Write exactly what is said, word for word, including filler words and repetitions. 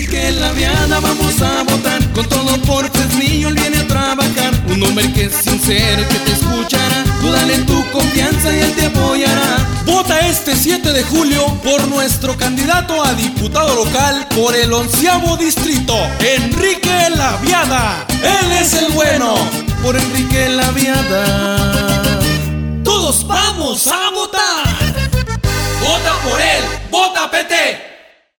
Enrique Laviada vamos a votar, con todo por Fresnillo él viene a trabajar. Un hombre que es sincero y que te escuchará, tú dale tu confianza y él te apoyará. Vota este siete de julio por nuestro candidato a diputado local por el onceavo distrito, Enrique Laviada. Él es el bueno. Por Enrique Laviada.